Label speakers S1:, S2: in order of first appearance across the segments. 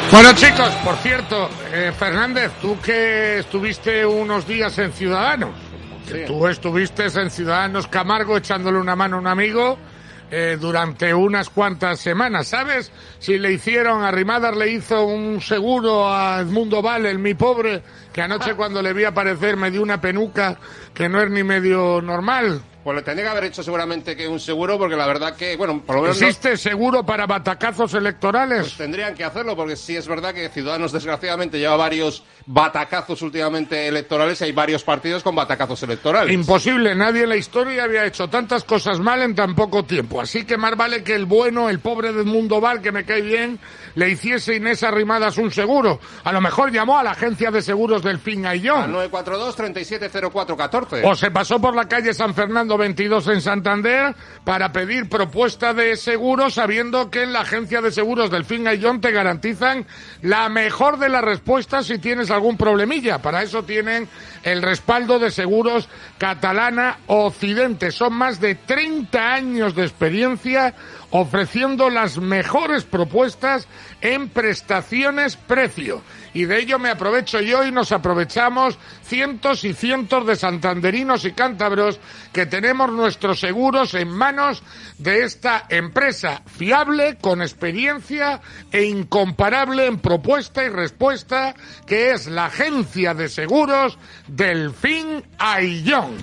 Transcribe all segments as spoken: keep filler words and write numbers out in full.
S1: Bueno, chicos, por cierto, eh, Fernández, tú que estuviste unos días en Ciudadanos, sí. tú estuviste en Ciudadanos Camargo echándole una mano a un amigo eh, durante unas cuantas semanas, ¿sabes? Si le hicieron, Arrimadas le hizo un seguro a Edmundo Val, el mi pobre, que anoche cuando le vi aparecer me dio una penuca que no es ni medio normal.
S2: Pues le tendría que haber hecho seguramente que un seguro, porque la verdad que, bueno, por lo menos...
S1: ¿Existe
S2: no...
S1: seguro para batacazos electorales?
S2: Pues tendrían que hacerlo, porque sí es verdad que Ciudadanos, desgraciadamente, lleva varios batacazos últimamente electorales y hay varios partidos con batacazos electorales.
S1: Imposible, nadie en la historia había hecho tantas cosas mal en tan poco tiempo. Así que más vale que el bueno, el pobre de Edmundo Val, que me cae bien, le hiciese Inés Arrimadas un seguro. A lo mejor llamó a la agencia de seguros del Fingaillón.
S2: Al nueve cuatro dos, treinta y siete cero cuatro catorce.
S1: O se pasó por la calle San Fernando veintidós en Santander para pedir propuesta de seguro, sabiendo que en la agencia de seguros del Fingaillón te garantizan la mejor de las respuestas si tienes algún problemilla. Para eso tienen el respaldo de Seguros Catalana Occidente. Son más de treinta años de experiencia ofreciendo las mejores propuestas en prestaciones-precio. Y de ello me aprovecho yo y nos aprovechamos cientos y cientos de santanderinos y cántabros que tenemos nuestros seguros en manos de esta empresa fiable, con experiencia e incomparable en propuesta y respuesta, que es la agencia de seguros del Fingaillón.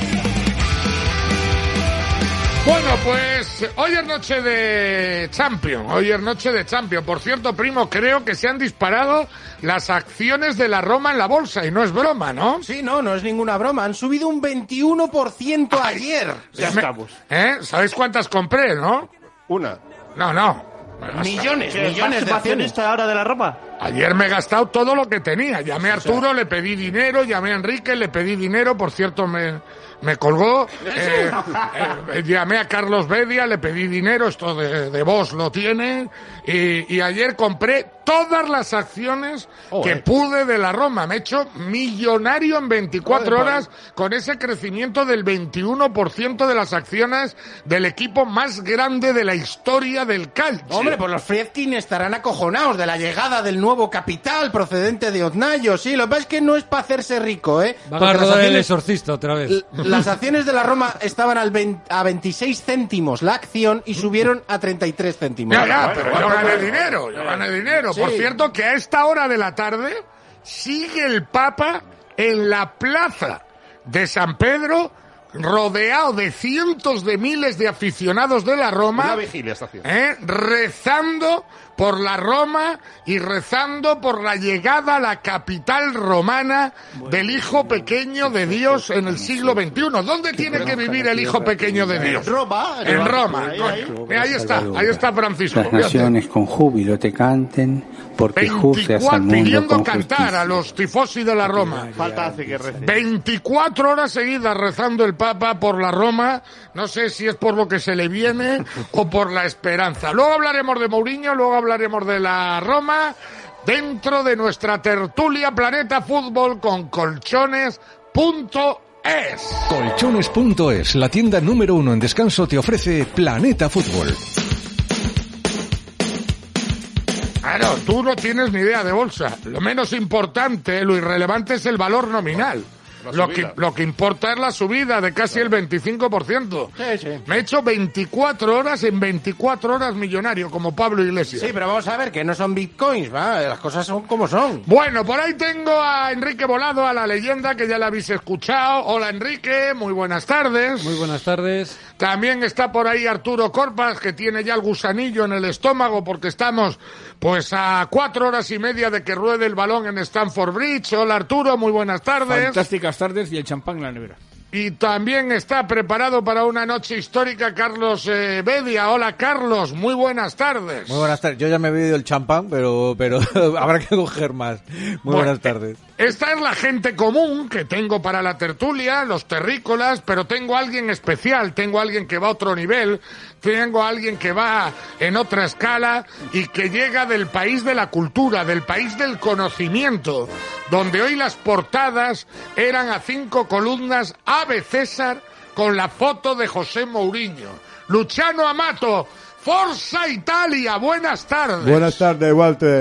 S1: Bueno, pues hoy es noche de Champions, hoy es noche de Champions. Por cierto, primo, creo que se han disparado las acciones de la Roma en la bolsa, y no es broma, ¿no?
S3: Sí, no, no es ninguna broma. Han subido un veintiuno por ciento ayer.
S1: Ya estamos. ¿Eh? ¿Sabéis cuántas compré, no?
S2: Una.
S1: No, no.
S3: Millones, millones de acciones
S4: ahora de la Roma.
S1: Ayer me he gastado todo lo que tenía. Llamé a Arturo, le pedí dinero, llamé a Enrique, le pedí dinero, por cierto me... Me colgó, eh, eh, llamé a Carlos Bedia, le pedí dinero, esto de, de vos lo tienen, y, y ayer compré todas las acciones oh, que eh. pude de la Roma. Me he hecho millonario en veinticuatro horas con ese crecimiento del veintiuno por ciento de las acciones del equipo más grande de la historia del calcio.
S3: Hombre, pues los Friedkin estarán acojonados de la llegada del nuevo capital procedente de Oznayo. Sí, lo que pasa es que no es para hacerse rico, ¿eh?
S5: Va a rodar el exorcista otra vez.
S3: Las acciones de la Roma estaban al veinte, a veintiséis céntimos la acción y subieron a treinta y tres céntimos.
S1: Ya, ya, pero yo gané dinero, yo gané dinero. Sí. Por cierto, que a esta hora de la tarde sigue el Papa en la plaza de San Pedro, rodeado de cientos de miles de aficionados de la Roma.
S2: Una vigilia está haciendo.
S1: ¿eh? Rezando por la Roma y rezando por la llegada a la capital romana del hijo pequeño de Dios en el siglo veintiuno. ¿Dónde tiene que vivir el hijo pequeño de Dios?
S3: En Roma.
S1: En Roma. Ahí, ahí. Ahí está, ahí está Francisco.
S6: Las naciones con júbilo te canten, porque juzgas al mundo
S1: pidiendo
S6: con
S1: cantar
S6: justicia.
S1: A los tifosi de la Roma.
S4: Falta hace que rece.
S1: veinticuatro horas seguidas rezando el Papa por la Roma. No sé si es por lo que se le viene o por la esperanza. Luego hablaremos de Mourinho, luego hablaremos de la Roma, dentro de nuestra tertulia Planeta Fútbol con colchones punto es.
S7: Colchones punto es, la tienda número uno en descanso, te ofrece Planeta Fútbol.
S1: Claro, tú no tienes ni idea de bolsa. Lo menos importante, lo irrelevante es el valor nominal. Lo que, lo que importa es la subida de casi el veinticinco por ciento.
S3: Sí, sí.
S1: Me he hecho veinticuatro horas en veinticuatro horas millonario, como Pablo Iglesias.
S3: Sí, pero vamos a ver, que no son bitcoins, ¿va? Las cosas son como son.
S1: Bueno, por ahí tengo a Enrique Volado, a la leyenda, que ya la habéis escuchado. Hola, Enrique, muy buenas tardes.
S5: Muy buenas tardes.
S1: También está por ahí Arturo Corpas, que tiene ya el gusanillo en el estómago, porque estamos pues a cuatro horas y media de que ruede el balón en Stamford Bridge. Hola, Arturo, muy buenas tardes.
S4: Fantásticas tardes y el champán en la nevera.
S1: Y también está preparado para una noche histórica Carlos eh, Bedia. Hola, Carlos, muy buenas tardes.
S8: Muy buenas tardes. Yo ya me he bebido el champán, pero pero habrá que coger más. Muy bueno, buenas tardes.
S1: Esta es la gente común que tengo para la tertulia, los terrícolas, pero tengo a alguien especial, tengo a alguien que va a otro nivel, tengo a alguien que va en otra escala y que llega del país de la cultura, del país del conocimiento, donde hoy las portadas eran a cinco columnas Ave César con la foto de José Mourinho. Luciano Amato, Forza Italia, buenas tardes.
S9: Buenas tardes, Walter.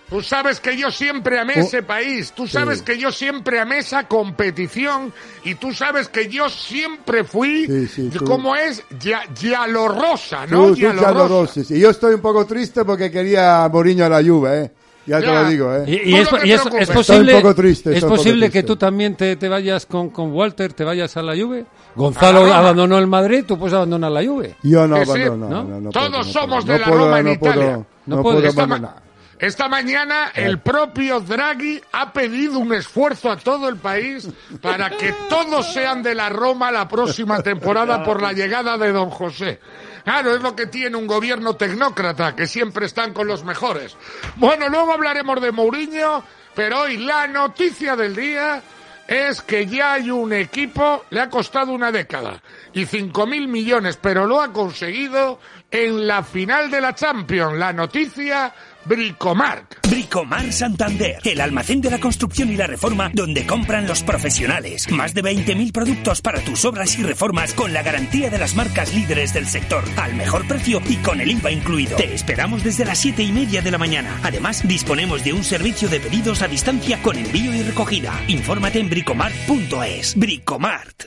S1: Tú sabes que yo siempre amé
S9: Oh.
S1: ese país, tú sabes
S9: Sí.
S1: que yo siempre amé esa competición y tú sabes que yo siempre fui,
S9: Sí, sí, tú-
S1: como es, ya, Giallo Rosa, ¿no?
S9: Tú, tú
S1: Giallo
S9: ya lo
S1: Rosa.
S9: roces. Y yo estoy un poco triste porque quería a Mourinho a la Juve, ¿eh? Ya, te
S1: Ya.
S9: lo digo, ¿eh?
S5: Y, y
S1: No
S5: es,
S1: te
S5: y es-
S1: preocupes.
S5: es
S1: Estoy
S5: posible,
S9: un poco triste,
S5: es
S9: estoy un poco
S5: posible que
S9: triste.
S5: tú también te, te vayas con, con Walter, te vayas a la Juve. Gonzalo
S1: A la Roma.
S5: abandonó el Madrid, tú puedes abandonar la Juve.
S9: Yo no,
S1: Que sí,
S9: no, no,
S5: ¿no?
S9: no, no
S1: Todos
S9: puedo, no
S1: somos
S9: puedo.
S1: de
S9: No
S1: la
S9: puedo,
S1: Roma en
S9: no puedo,
S1: Italia.
S9: No,
S5: No
S9: puedo
S5: puedes.
S1: Esta, ma-
S9: abandonar.
S1: esta mañana el propio Draghi ha pedido un esfuerzo a todo el país para que todos sean de la Roma la próxima temporada por la llegada de don José. Claro, es lo que tiene un gobierno tecnócrata, que siempre están con los mejores. Bueno, luego hablaremos de Mourinho, pero hoy la noticia del día es que ya hay un equipo, le ha costado una década y cinco mil millones, pero lo ha conseguido en la final de la Champions. La noticia, Bricomark.
S10: Bricomar Santander, el almacén de la construcción y la reforma donde compran los profesionales. Más de veinte mil productos para tus obras y reformas con la garantía de las marcas líderes del sector, al mejor precio y con el I V A incluido. Te esperamos desde las siete y media de la mañana. Además, disponemos de un servicio de pedidos a distancia con envío y recogida. Infórmate en bricomart punto es. Bricomart.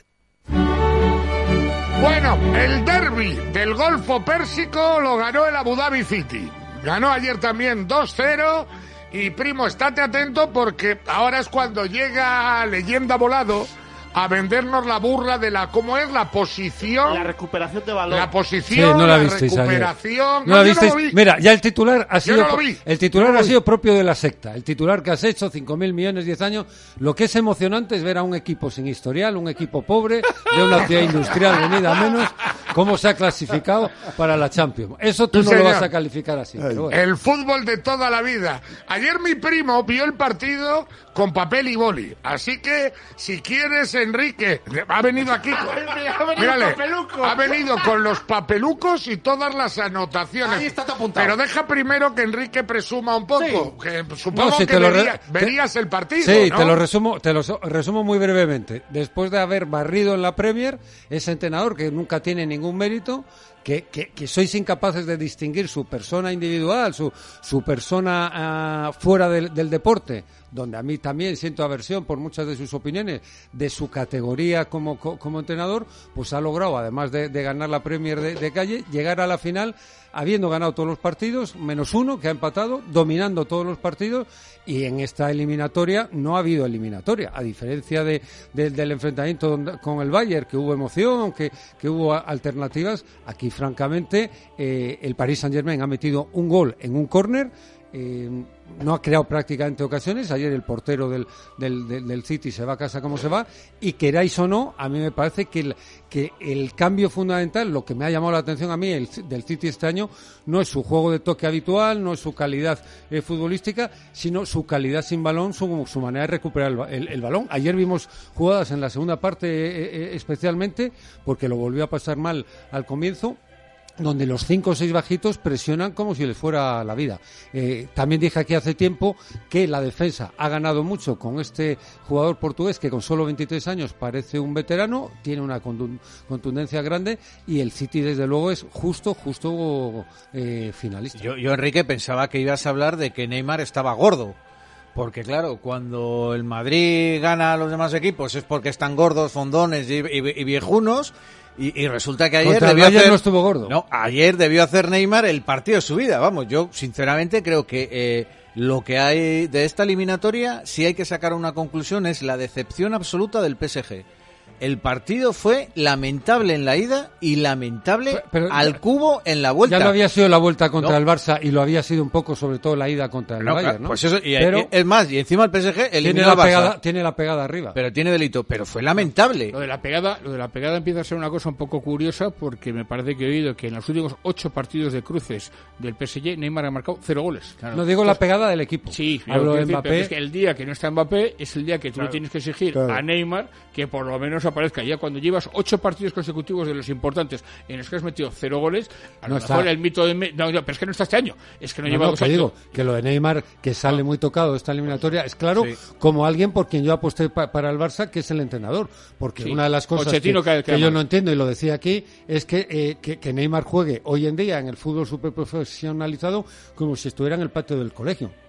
S1: Bueno, el derbi del Golfo Pérsico lo ganó el Abu Dhabi City. Ganó ayer también dos cero y, primo, estate atento porque ahora es cuando llega Leyenda Volado a vendernos la burra de la, ¿cómo es? La posición.
S4: La recuperación de balón.
S1: La
S5: Sí,
S1: posición,
S5: no la
S1: la
S5: visteis ayer.
S1: recuperación.
S5: No la
S1: yo
S5: visteis.
S1: lo vi.
S5: Mira, ya el titular ha sido
S1: no lo vi.
S5: el titular ha sido propio de la secta. El titular que has hecho, cinco mil millones, diez años. Lo que es emocionante es ver a un equipo sin historial, un equipo pobre, de una ciudad industrial venida a menos, cómo se ha clasificado para la Champions. Eso tú
S1: Sí,
S5: no lo
S1: señor.
S5: vas a calificar así. Pero bueno.
S1: El fútbol de toda la vida. Ayer mi primo vio el partido con papel y boli. Así que, si quieres, Enrique, ha venido aquí con...
S3: Ha venido
S1: Mírale,
S3: papeluco.
S1: ha venido con los papelucos y todas las anotaciones.
S3: Ahí está todo apuntado.
S1: Pero deja primero que Enrique presuma un poco. Que supongo
S5: No, si
S1: que
S5: te lo re-
S1: vería-
S5: te-
S1: verías el partido,
S5: Sí,
S1: ¿no?
S5: te lo resumo, te lo so- resumo muy brevemente. Después de haber barrido en la Premier, ese entrenador que nunca tiene ningún mérito, que, que, que sois incapaces de distinguir su persona individual, su, su persona ah, fuera del, del deporte, donde a mí también siento aversión por muchas de sus opiniones, de su categoría como, co- como entrenador, pues ha logrado, además de, de ganar la Premier de, de calle, llegar a la final habiendo ganado todos los partidos, menos uno que ha empatado, dominando todos los partidos, y en esta eliminatoria no ha habido eliminatoria, a diferencia de, de- del enfrentamiento donde- con el Bayern, que hubo emoción, que, que hubo a- alternativas. Aquí, francamente, eh, el Paris Saint-Germain ha metido un gol en un córner. Eh, no ha creado prácticamente ocasiones. Ayer el portero del, del, del, del City se va a casa como se va, y queráis o no, a mí me parece que el, que el cambio fundamental, lo que me ha llamado la atención a mí el, del City este año, no es su juego de toque habitual, no es su calidad eh, futbolística, sino su calidad sin balón, su, su manera de recuperar el, ba- el, el balón. Ayer vimos jugadas en la segunda parte eh, eh, especialmente, porque lo volvió a pasar mal al comienzo, donde los cinco o seis bajitos presionan como si les fuera la vida. Eh, también dije aquí hace tiempo que la defensa ha ganado mucho con este jugador portugués que con solo veintitrés años parece un veterano, tiene una contun- contundencia grande, y el City desde luego es justo, justo eh, finalista.
S8: Yo, yo, Enrique, pensaba que ibas a hablar de que Neymar estaba gordo. Porque claro, cuando el Madrid gana a los demás equipos es porque están gordos, fondones y, y- y viejunos. Y, y resulta que ayer
S5: Contra el
S8: debió
S5: Bayern
S8: hacer...
S5: no estuvo gordo.
S8: No, ayer debió hacer Neymar el partido de su vida. Vamos, yo sinceramente creo que eh, lo que hay de esta eliminatoria, si hay que sacar una conclusión, es la decepción absoluta del P S G. El partido fue lamentable en la ida y lamentable
S5: Pero- pero-
S8: al cubo en la vuelta.
S5: Ya lo había sido la vuelta contra
S8: No.
S5: el Barça, y lo había sido un poco sobre todo la ida contra el
S8: No,
S5: Bayern, ¿no?
S8: Pues eso, y,
S5: Pero
S8: y- es más, y encima el P S G
S5: tiene
S8: eliminó
S5: la
S8: al Barça.
S5: pegada, tiene la pegada arriba.
S8: Pero tiene delito, pero fue lamentable.
S4: Lo de la pegada, lo de la pegada empieza a ser una cosa un poco curiosa, porque me parece que he oído que en los últimos ocho partidos de cruces del P S G, Neymar ha marcado cero goles.
S5: No digo la pegada del equipo.
S4: Sí,
S5: hablo
S4: quiero
S5: de
S4: decir, pero
S5: Mbappé.
S4: es que el día que no está Mbappé es el día que tú
S1: Claro.
S4: le tienes que exigir
S9: Claro.
S4: a Neymar que por lo menos aparezca. Ya cuando llevas ocho partidos consecutivos de los importantes en los que has metido cero goles, a
S5: No
S4: lo mejor
S5: está.
S4: el mito de... Me- No, no, pero es que no está este año. Es que no,
S5: No,
S4: lleva
S5: no,
S4: dos
S5: que
S4: años.
S5: digo que lo de Neymar, que sale muy tocado de esta eliminatoria, es claro,
S8: Sí.
S5: como alguien por quien yo aposté pa- para el Barça, que es el entrenador. Porque
S4: Sí.
S5: una de las cosas que,
S4: Pochettino que- que
S5: que yo
S4: ama.
S5: no entiendo, y lo decía aquí, es que, eh, que, que Neymar juegue hoy en día en el fútbol superprofesionalizado como si estuviera en el patio del colegio.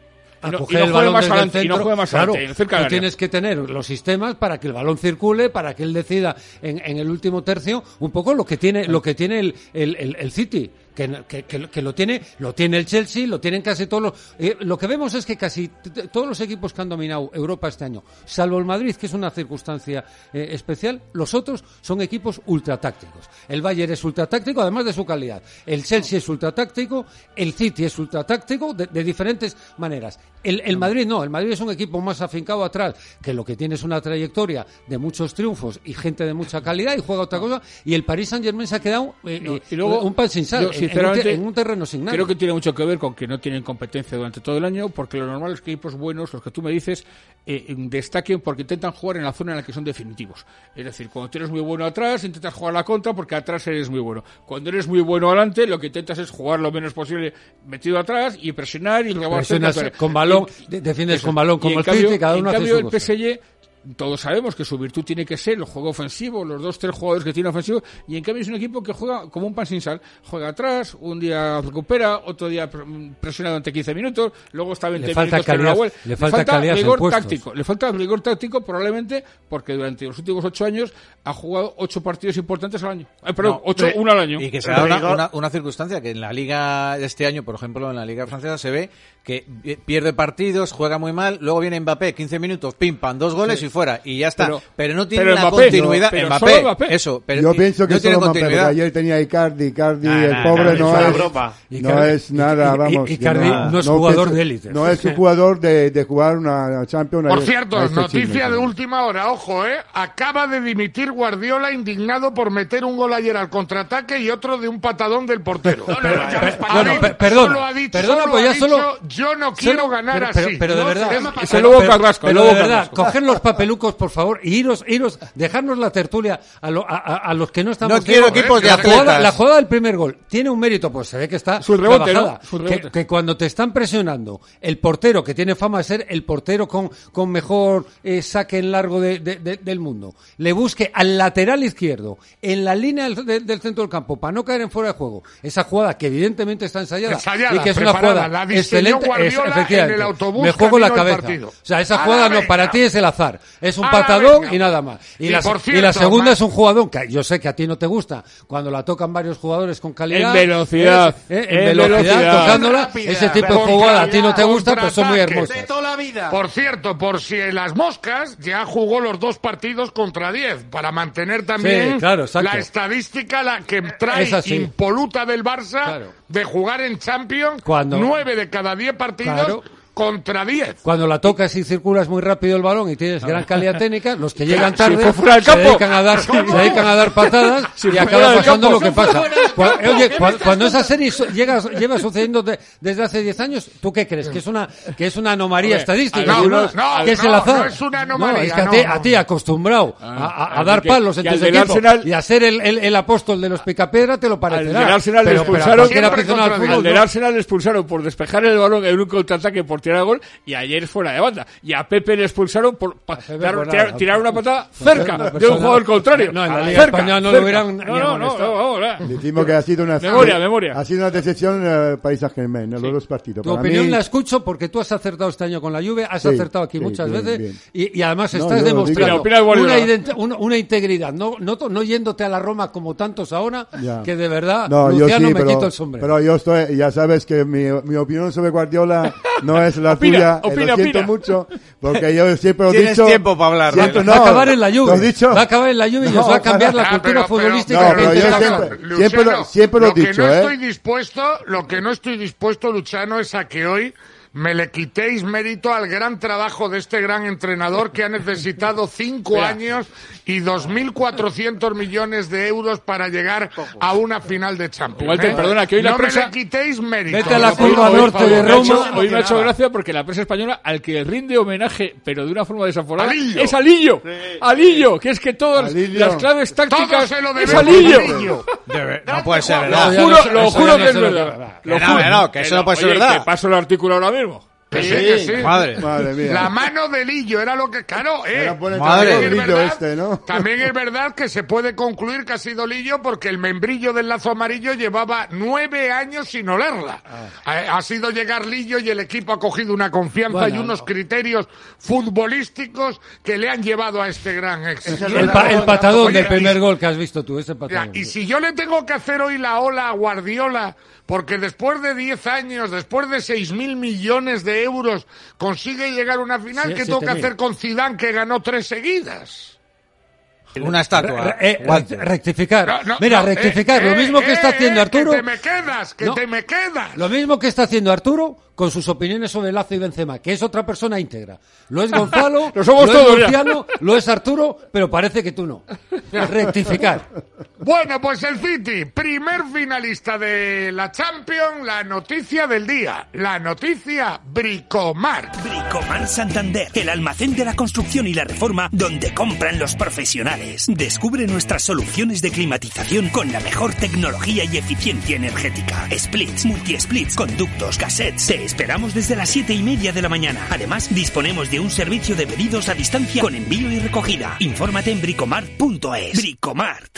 S5: a
S4: no,
S5: coger
S4: y no
S5: el balón
S4: más
S5: desde
S4: adelante,
S5: el centro.
S4: y no juegue más
S5: claro,
S4: adelante, cerca del
S5: tú
S4: área.
S5: tienes que tener los sistemas para que el balón circule, para que él decida en, en el último tercio un poco lo que tiene, lo que tiene el, el, el, el City. Que, que, que, que lo tiene lo tiene el Chelsea, lo tienen casi todos los... Eh, lo que vemos es que casi t- todos los equipos que han dominado Europa este año, salvo el Madrid, que es una circunstancia eh, especial, los otros son equipos ultratácticos. El Bayern es ultratáctico, además de su calidad. El Chelsea es ultratáctico, el City es ultratáctico, de, de diferentes maneras. El, el Madrid no, el Madrid es un equipo más afincado atrás, que lo que tiene es una trayectoria de muchos triunfos y gente de mucha calidad y juega otra cosa, y el Paris Saint-Germain se ha quedado eh,
S4: No,
S5: eh,
S4: y luego,
S5: un pan sin sal.
S4: yo, sinceramente,
S5: en un, te- en un terreno sin nada.
S4: Creo que tiene mucho que ver con que no tienen competencia durante todo el año, porque lo normal es que equipos buenos, los que tú me dices, eh, destaquen porque intentan jugar en la zona en la que son definitivos. Es decir, cuando tú eres muy bueno atrás, intentas jugar la contra porque atrás eres muy bueno. Cuando eres muy bueno adelante, lo que intentas es jugar lo menos posible metido atrás y presionar y robar
S5: Presionas
S4: cerca.
S5: con balón,
S4: Y-
S5: de- defiendes
S4: eso.
S5: con balón como
S4: Y en
S5: el
S4: cambio-
S5: City, cada uno
S4: en
S5: hace
S4: cambio,
S5: su
S4: el
S5: cosa.
S4: P S G, todos sabemos que su virtud tiene que ser el juego ofensivo, los dos, tres jugadores que tiene ofensivo, y en cambio es un equipo que juega como un pan sin sal. Juega atrás, un día recupera, otro día presiona durante quince minutos, luego está veinte
S5: Le falta
S4: minutos
S5: calidad-
S4: pero la vuelve.
S5: le falta calidad en
S4: rigor
S5: puestos.
S4: táctico. Le falta rigor táctico probablemente porque durante los últimos ocho años ha jugado ocho partidos importantes al año. Eh, perdón,
S8: No,
S4: ocho,
S8: pe-
S4: uno al año.
S8: Y que se da una, una, una circunstancia que en la liga de este año, por ejemplo, en la liga francesa se ve que pierde partidos, juega muy mal, luego viene Mbappé, quince minutos, pim, pam, dos goles
S4: Sí.
S8: y fuera, y ya está.
S4: Pero-
S8: Pero, no tiene
S4: pero
S8: una
S4: Mbappé,
S8: continuidad.
S4: no, pero
S8: Mbappé,
S4: solo Mbappé.
S8: eso. Pero
S9: Yo
S8: y-
S9: pienso que
S8: no tiene
S9: solo Mbappé, porque
S8: continuidad.
S9: ayer tenía Icardi, Icardi,
S8: Nah,
S9: el
S8: nah,
S9: pobre
S8: nah,
S9: no,
S8: eso es
S9: es,
S8: broma.
S9: no
S5: Icardi-
S9: es nada,
S5: I- I-
S9: vamos. que
S5: Icardi no es jugador
S9: pienso-
S5: de élite.
S9: No es un jugador de, de jugar una Champions.
S1: Por
S9: a-
S1: cierto,
S9: a este
S1: noticia
S9: chisme,
S1: de
S9: tío.
S1: última hora, ojo, ¿eh? Acaba de dimitir Guardiola indignado por meter un gol ayer al contraataque y otro de un patadón del portero.
S5: Pero-
S1: Ha
S5: pero-
S1: dicho-
S5: bueno, per- perdona,
S1: solo ha dicho,
S5: perdona,
S1: solo
S5: pues
S1: ha
S5: ya solo-
S1: dicho, yo no quiero
S5: Solo-
S1: ganar
S5: pero,
S1: así.
S5: pero, pero de
S1: No
S5: verdad,
S1: se-
S4: Ese
S5: pero-
S4: luego
S5: pero-
S4: Carrasco,
S5: pero
S4: luego
S5: de verdad,
S4: Carrasco.
S5: coger los papelucos, por favor, y iros, iros, dejarnos la tertulia a, lo- a, a- a los que no estamos.
S8: No quiero
S5: viendo,
S8: equipos de
S5: la
S8: atletas.
S5: jugada, la jugada del primer gol tiene un mérito, pues se ve que está
S4: Su rebote,
S5: trabajada.
S4: ¿no? Su
S5: Que,
S4: rebote.
S5: que cuando te están presionando, el portero, que tiene fama de ser el portero con, con mejor eh, saque en largo de- de- de- del mundo, le busque al lateral izquierdo, en la línea del, de- del centro del campo, para no caer en fuera de juego. Esa jugada que evidentemente está ensayada,
S1: Ensayada,
S5: y que es una
S1: preparada,
S5: jugada
S1: la diseñó
S5: excelente,
S1: Guardiola
S5: es- efectivamente.
S1: en el autobús
S5: Me juego la
S1: camino al
S5: cabeza.
S1: partido.
S5: O sea, esa
S1: A la
S5: jugada no,
S1: venga.
S5: para ti es el azar. Es un
S1: A la
S5: patadón
S1: venga.
S5: y nada más. Y,
S1: Y
S5: la,
S1: por
S5: y
S1: cierto,
S5: la segunda
S1: ma-
S5: es un jugador que yo sé que a ti no te gusta cuando la tocan varios jugadores con calidad.
S4: En velocidad.
S5: Eh, eh, en,
S4: En
S5: velocidad,
S4: velocidad.
S5: tocándola.
S3: Rápida.
S5: Ese tipo de
S1: Contra-
S5: jugada a ti no te gusta, pero son muy
S1: contraataque.
S5: hermosas.
S3: De toda la vida.
S1: Por cierto, por si en las moscas ya jugó los dos partidos contra diez, para mantener también
S5: Sí, claro, exacto.
S1: la estadística la que trae
S5: Es así.
S1: impoluta del Barça
S5: Claro.
S1: de jugar en Champions
S5: Cuando-
S1: nueve de cada diez partidos
S5: Claro.
S1: contra diez.
S5: Cuando la tocas y circulas muy rápido el balón y tienes gran calidad técnica, los que llegan
S4: Si
S5: tarde
S4: fue fuera del
S5: se
S4: campo.
S5: dedican a dar, se dedican a dar patadas
S4: Si
S5: y
S4: fue
S5: acaba
S4: fuera del
S5: pasando
S4: campo.
S5: lo que
S4: Si fue
S5: pasa.
S3: fuera del
S5: Cu-
S3: campo,
S5: Oye,
S3: ¿qué
S5: cu-
S3: me estás
S5: cuando esa serie su- llega, lleva sucediendo de- desde hace diez años, ¿tú qué crees? ¿Que es una, que es una anomalía
S4: Hombre,
S5: estadística?
S1: no,
S5: ¿sí?
S1: no, no,
S5: ¿Que es el
S1: no,
S5: azar?
S1: no es una anomalía,
S5: No, es que a
S1: no,
S5: ti,
S1: no.
S5: a ti acostumbrado
S4: Ah,
S5: a, a- a
S4: así
S5: dar
S4: que-
S5: palos en
S4: que
S5: tus
S4: al del
S5: equipos
S4: Arsenal-
S5: y a ser el, el, el apóstol de los picapiedra te lo parecerá.
S4: Al del Arsenal le
S5: pero, pero a
S4: expulsaron-
S5: cualquier
S1: Siempre
S5: aficionado al
S1: contra
S5: fútbol,
S4: Al del
S5: no.
S4: Arsenal le expulsaron por despejar el balón en un contraataque por tirar el gol y ayer fuera de banda. Y a Pepe le expulsaron por pa-
S5: Pepe
S4: dar-
S5: por
S4: tirar,
S5: nada.
S4: tirar una patada
S5: Pepe
S4: cerca
S5: una
S4: de
S5: persona-
S4: un jugador contrario.
S5: No, en la
S4: Ah,
S5: Liga
S4: cerca,
S5: Española no lo
S4: cerca.
S5: hubieran
S4: No,
S5: ni
S4: no, no,
S5: amonestado.
S4: no, no, no.
S9: Decimos que ha sido una
S4: Memoria, memoria.
S9: Ha sido una decepción el Paris Saint-Germain en los dos partidos.
S5: Tu
S9: Para
S5: opinión
S9: mí-
S5: la escucho porque tú has acertado este año con la Juve, has
S9: Sí,
S5: acertado aquí
S9: sí,
S5: muchas
S9: bien,
S5: veces
S9: bien.
S5: Y, y además
S9: No,
S5: estás
S9: yo lo
S5: demostrando
S4: digo. Opina el Guardiola.
S5: una, ident- una, una integridad, no, no, to- no yéndote a la Roma como tantos ahora,
S9: Ya.
S5: que de verdad,
S9: No, yo
S5: Luciano,
S9: sí,
S5: me
S9: pero,
S5: quito el sombrero.
S9: pero yo estoy, ya sabes que mi, mi opinión sobre Guardiola no es la
S4: Opina,
S9: tuya, eh,
S4: opina,
S9: lo siento
S4: opina.
S9: mucho, porque yo siempre lo he
S8: Tienes
S9: dicho.
S8: tiempo para hablar,
S9: siempre-
S8: ¿no?
S5: va a
S9: no,
S5: acabar en la
S9: lo
S5: Juve,
S9: he dicho.
S5: va a acabar en la Juve y
S9: No,
S5: nos va a cambiar la
S1: Ah,
S5: cultura
S1: pero- pero-
S5: futbolística.
S9: No,
S5: que
S9: pero yo
S5: intenta
S9: siempre-
S5: sacar.
S9: siempre lo- siempre lo he
S1: que
S9: dicho,
S1: no
S9: ¿eh?
S1: estoy dispuesto, lo que no estoy dispuesto, Luciano, es a que hoy me le quitéis mérito al gran trabajo de este gran entrenador que ha necesitado cinco
S4: Mira.
S1: años y dos mil cuatrocientos millones de euros para llegar a una final de Champions.
S4: Walter,
S1: ¿eh?
S4: perdona, que hoy la
S1: no
S4: prensa-
S1: me le quitéis mérito.
S5: Vete a la
S1: Lo pido,
S5: curva
S1: por
S5: norte
S1: favor.
S5: de
S4: Me ha hecho-
S5: Roma.
S4: hoy me ha hecho gracia porque la prensa española al que rinde homenaje, pero de una forma desaforada,
S1: Alillo.
S4: es Alillo. Alillo, que es que todas
S9: Alillo.
S4: las claves
S1: Todo
S4: tácticas
S1: se lo
S4: es
S1: debemos a
S4: Alillo.
S1: Alillo.
S8: No puede ser
S5: No,
S8: verdad.
S5: ya
S4: Lo juro,
S5: no sé-
S4: lo
S5: eso
S4: juro
S5: ya no
S4: que es
S5: sé lo que
S4: verdad.
S5: va.
S4: Lo
S8: Que no,
S4: juro.
S8: que no, que eso no puede ser
S4: Oye,
S8: verdad.
S4: Te paso el artículo ahora mismo.
S1: Que sí, que sí.
S8: Madre.
S9: Madre mía.
S1: La mano de Lillo era lo que... Claro, eh.
S9: Era por el
S8: Madre.
S9: cabello
S1: También es
S9: Lillo
S1: verdad-
S9: este, ¿no?
S1: También es verdad que se puede concluir que ha sido Lillo porque el membrillo del lazo amarillo llevaba nueve años sin olerla. Ha, ha sido llegar Lillo y el equipo ha cogido una confianza
S5: Bueno,
S1: y unos
S5: no.
S1: criterios futbolísticos que le han llevado a este gran éxito.
S5: El, pa- el patadón
S1: Oye,
S5: del primer
S1: y-
S5: gol que has visto tú, ese
S1: Ya,
S5: patadón.
S1: y si yo le tengo que hacer hoy la ola a Guardiola, porque después de diez años, después de seis mil millones de euros, consigue llegar a una final,
S5: Sí,
S1: ¿qué
S5: siete
S1: tengo que
S5: mil.
S1: hacer con Zidane, que ganó tres seguidas?
S8: Una estatua.
S5: Re- eh,
S8: Walter.
S5: rectificar.
S1: No, no,
S5: Mira,
S1: no,
S5: rectificar.
S1: eh,
S5: lo mismo
S1: eh,
S5: que está
S1: eh,
S5: haciendo
S1: eh,
S5: Arturo.
S1: Que te me quedas, que
S5: No.
S1: te me quedas.
S5: Lo mismo que está haciendo Arturo con sus opiniones sobre Lazo y Benzema, que es otra persona íntegra. Lo es Gonzalo,
S4: Lo somos
S5: lo
S4: todos
S5: es
S4: ya.
S5: Luciano, lo es Arturo, pero parece que tú no. Rectificar.
S1: Bueno, pues el City, primer finalista de la Champions, la noticia del día, la noticia Bricomart.
S10: Bricomart Santander, el almacén de la construcción y la reforma donde compran los profesionales. Descubre nuestras soluciones de climatización con la mejor tecnología y eficiencia energética. Splits, multi-splits, conductos, cassettes. Te esperamos desde las siete y media de la mañana. Además, disponemos de un servicio de pedidos a distancia con envío y recogida. Infórmate en bricomart punto es. Bricomart.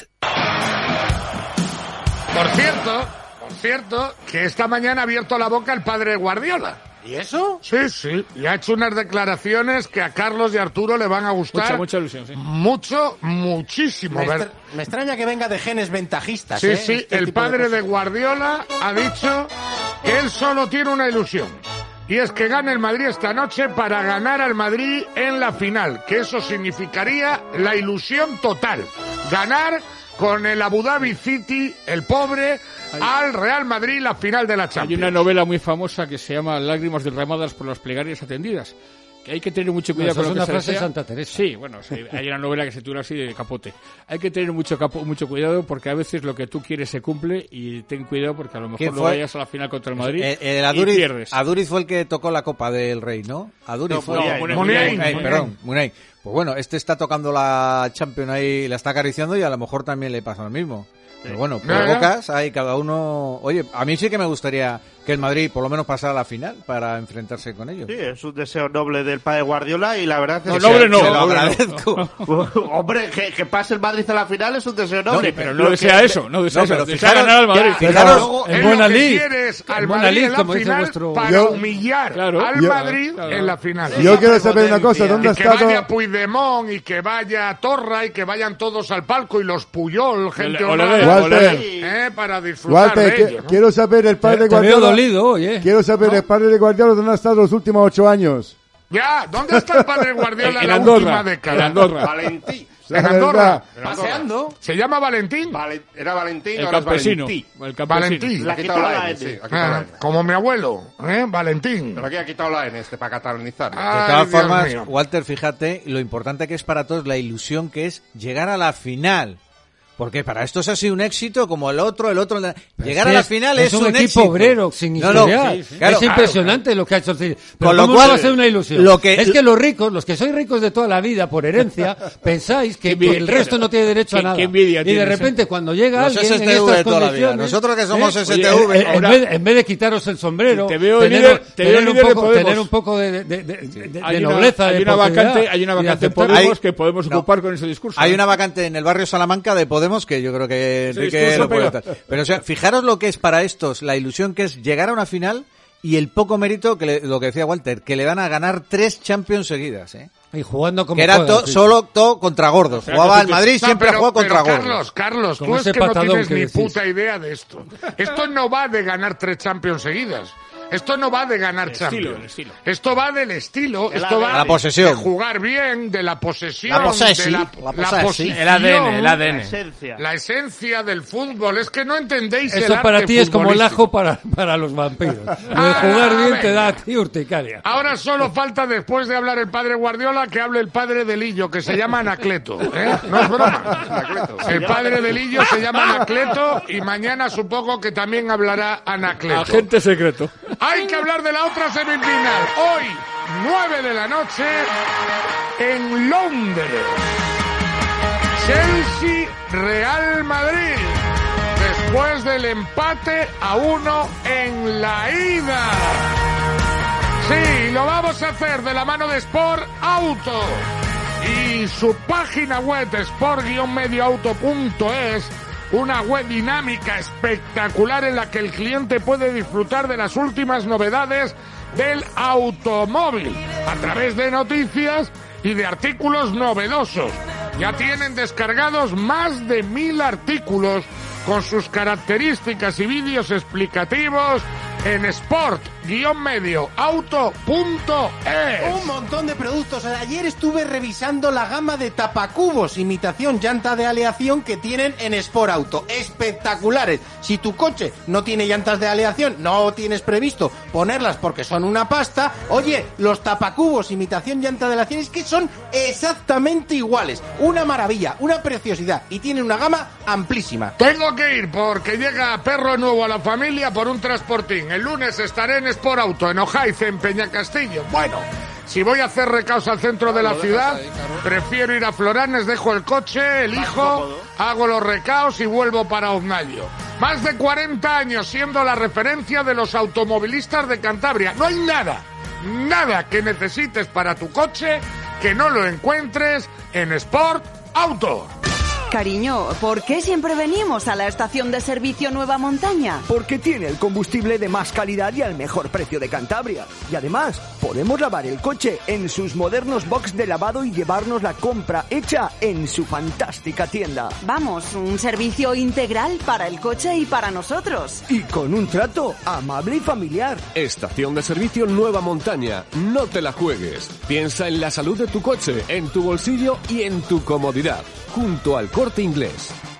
S1: Por cierto, por cierto, que esta mañana ha abierto la boca el padre Guardiola.
S3: ¿Y eso?
S1: Sí, sí, y ha hecho unas declaraciones que a Carlos y a Arturo le van a gustar.
S4: Mucha, mucha ilusión, sí.
S1: Mucho, muchísimo.
S3: Me,
S1: ver-
S3: extra- me extraña que venga de genes ventajistas.
S1: Sí,
S3: ¿eh?
S1: sí,
S3: Este
S1: el
S3: tipo de
S1: padre de
S3: cosas.
S1: Guardiola ha dicho que él solo tiene una ilusión. Y es que gane el Madrid esta noche para ganar al Madrid en la final. Que eso significaría la ilusión total. Ganar con el Abu Dhabi City, el pobre, al Real Madrid la final de la
S4: Hay
S1: Champions.
S4: una novela muy famosa que se llama Lágrimas derramadas por las plegarias atendidas. Que hay que tener mucho cuidado
S5: Eso
S4: con
S5: es
S4: lo
S5: una
S4: que se
S5: frase de
S4: desea.
S5: Santa Teresa.
S4: Sí, bueno, sí, hay una novela que se titula así de capote. Hay que tener mucho capo, mucho cuidado porque a veces lo que tú quieres se cumple y ten cuidado porque a lo
S8: ¿Quién
S4: mejor no
S8: fue?
S4: vayas a la final contra el Madrid
S8: Eh, el
S4: y
S8: Aduriz,
S4: pierdes.
S8: Aduriz fue el que tocó la Copa del Rey, ¿no? Aduriz
S11: No,
S8: fue.
S11: Muniain.
S4: Muniain.
S1: Muniain.
S8: Ay,
S1: Muniain.
S8: perdón, Muniain. Pues bueno, este está tocando la Champions ahí, la está acariciando y a lo mejor también le pasa lo mismo. Pero bueno, por
S1: Ya, ya.
S8: bocas hay cada uno... Oye, a mí sí que me gustaría que el Madrid por lo menos pasara a la final para enfrentarse con ellos.
S11: Sí, es un deseo noble del padre Guardiola y la verdad es
S4: No,
S11: que
S4: noble no,
S8: Se lo
S4: noble no.
S8: agradezco.
S11: Hombre, que, que pase el Madrid a la final es un deseo
S4: No,
S11: noble.
S4: pero
S11: Lo
S4: no
S11: que-
S4: desea eso, no desea
S8: No,
S4: eso.
S8: pero
S4: Desea
S8: fijaros-
S4: ganar al Madrid.
S11: ya,
S8: Fijaros,
S11: Claro,
S5: en
S1: Es
S5: buena
S1: lo que
S5: lid.
S1: quieres al
S5: En buena
S1: Madrid
S5: lid,
S1: en la
S5: como dice
S1: final
S5: vuestro-
S1: para
S9: Yo-
S1: humillar
S4: Claro.
S1: al
S9: Yo-
S1: Madrid
S4: claro.
S1: en la final.
S9: Yo quiero saber una cosa, ¿dónde ha
S1: Y que vaya
S9: estado?
S1: Puigdemont y que vaya Torra y que vayan todos al palco y los Puyol, gente
S4: Ole, ole,
S1: honrada,
S9: Walter.
S1: eh, para disfrutar
S9: Walter,
S1: de
S9: que-
S1: ello, ¿no?
S9: quiero saber el padre
S5: Te,
S9: de
S5: te veo
S9: Guardiola.
S5: dolido hoy, ¿eh?
S9: Quiero saber el padre de Guardiola dónde ha estado los últimos ocho años.
S1: Ya, ¿dónde está el padre Guardiola
S4: En
S1: en la
S4: Andorra,
S1: última
S4: en
S1: década?
S4: Andorra.
S2: Valentín.
S9: La
S1: En Andorra.
S9: verdad.
S3: Paseando.
S1: ¿Se llama Valentín?
S2: Vale, era Valentín,
S4: El
S2: ahora es
S4: campesino.
S2: Valentí.
S4: El campesino.
S1: Valentín.
S2: Le ha quitado la N, sí, ha quitado la
S1: Ah,
S2: N.
S1: como mi abuelo, ¿eh? Valentín.
S2: Pero aquí ha quitado la N este para catalanizar.
S8: De
S1: Ay,
S8: todas
S1: Dios
S8: formas,
S1: mío.
S8: Walter, fíjate lo importante que es para todos la ilusión que es llegar a la final. Porque para estos ha sido un éxito como el otro, el otro. Llegar
S5: Sí,
S8: a la
S5: es-
S8: final
S5: es
S8: es,
S5: un equipo
S8: éxito.
S5: obrero sin
S8: No, no,
S5: historial.
S8: sí, sí. Claro,
S5: es
S8: claro,
S5: impresionante lo que ha hecho el City. Pero
S8: Con lo
S5: ¿cómo
S8: cual,
S5: va a ser una ilusión?
S8: lo que-
S5: es que los ricos, los que sois ricos de toda la vida por herencia, pensáis que,
S4: Qué
S5: que el resto no tiene derecho a
S4: qué-
S5: nada.
S4: qué envidia
S5: y de
S4: tienes,
S5: repente cuando llega
S8: Los
S5: alguien
S8: S
S5: en
S8: T V
S5: estas
S8: de toda la vida.
S5: condiciones,
S8: Nosotros que somos
S5: ¿eh?
S8: S T V,
S5: Oye, en,
S4: ahora-
S5: en vez, en vez de quitaros el sombrero,
S4: Te veo
S5: tener,
S4: líder- te
S5: tener
S4: veo
S5: un
S4: líder de
S5: poco,
S4: Podemos.
S5: tener un poco de, de, de, de- de
S4: Hay una,
S5: nobleza,
S4: hay
S5: de
S4: una
S5: posibilidad
S4: vacante, hay una
S5: y de
S4: vacante en
S5: aceptar-
S4: Podemos
S8: Hay-
S4: que podemos
S8: no.
S4: ocupar con ese discurso.
S8: Hay
S4: ¿eh?
S8: una vacante en el barrio Salamanca de Podemos que yo creo que Enrique
S4: discurso
S8: lo puede
S4: pega.
S8: dar. Pero o sea, fijaros lo que es para estos, la ilusión que es llegar a una final y el poco mérito que le- lo que decía Walter, que le dan a ganar tres Champions seguidas, ¿eh?
S5: y jugando como
S8: Que era
S5: juega,
S8: to-
S5: sí.
S8: solo todo contra gordos.
S4: sea,
S8: Jugaba
S4: que
S8: al
S4: tú-
S8: Madrid,
S1: No,
S8: siempre
S1: pero-
S8: ha jugado contra
S1: pero,
S8: gordos.
S1: Carlos, Carlos,
S5: Como
S1: tú es
S5: ese
S1: que no
S5: patadón
S1: tienes
S5: que
S1: ni
S5: decís.
S1: puta idea de esto. Esto no va de ganar tres Champions seguidas. Esto no va de ganar
S4: estilo,
S1: Champions.
S4: el estilo.
S1: Esto va del estilo.
S11: El
S1: Esto va
S11: A D N.
S8: La posesión.
S1: de jugar bien, de la posesión,
S8: La posesi,
S1: de la,
S8: la
S1: la
S8: posesi.
S1: posición,
S4: El A D N, el A D
S11: La
S4: N.
S11: esencia.
S1: la esencia del fútbol. Es que no entendéis el
S5: Eso
S1: arte
S5: para ti es como el
S1: futbolístico.
S5: ajo para, para los vampiros. Lo de
S1: Ah,
S5: jugar bien te
S1: venga.
S5: da a ti urticaria.
S1: Ahora solo falta, después de hablar el padre Guardiola, que hable el padre de Lillo, que se llama Anacleto. ¿eh? No es broma. El padre de Lillo se llama Anacleto y mañana supongo que también hablará Anacleto.
S4: Agente secreto.
S1: Hay que hablar de la otra semifinal. Hoy, nueve de la noche, en Londres. Chelsea-Real Madrid. Después del empate a uno en la ida. Sí, lo vamos a hacer de la mano de Sport Auto. Y su página web, sport guion medio auto punto es, una web dinámica espectacular en la que el cliente puede disfrutar de las últimas novedades del automóvil a través de noticias y de artículos novedosos. Ya tienen descargados más de mil artículos con sus características y vídeos explicativos en sport guion medio auto punto es.
S3: Un montón de productos. Ayer estuve revisando la gama de tapacubos, imitación llanta de aleación que tienen en Sport Auto. Espectaculares. Si tu coche no tiene llantas de aleación, no tienes previsto ponerlas porque son una pasta, oye, los tapacubos, imitación llanta de aleación, es que son exactamente iguales. Una maravilla, una preciosidad. Y tienen una gama amplísima.
S1: Tengo que ir porque llega perro nuevo a la familia por un transportín. El lunes estaré en Sport Auto, en Ojaiz, en Peñacastillo. Bueno, si voy a hacer recaos al centro de la ciudad, prefiero ir a Floranes, dejo el coche, elijo, hago los recaos y vuelvo para Oznayo. Más de cuarenta años siendo la referencia de los automovilistas de Cantabria. No hay nada, nada que necesites para tu coche que no lo encuentres en Sport Auto.
S12: Cariño, ¿por qué siempre venimos a la estación de servicio Nueva Montaña?
S13: Porque tiene el combustible de más calidad y al mejor precio de Cantabria. Y además, podemos lavar el coche en sus modernos box de lavado y llevarnos la compra hecha en su fantástica tienda.
S12: Vamos, un servicio integral para el coche y para nosotros.
S13: Y con un trato amable y familiar.
S14: Estación de servicio Nueva Montaña. No te la juegues. Piensa en la salud de tu coche, en tu bolsillo y en tu comodidad. Junto al Corte Inglés.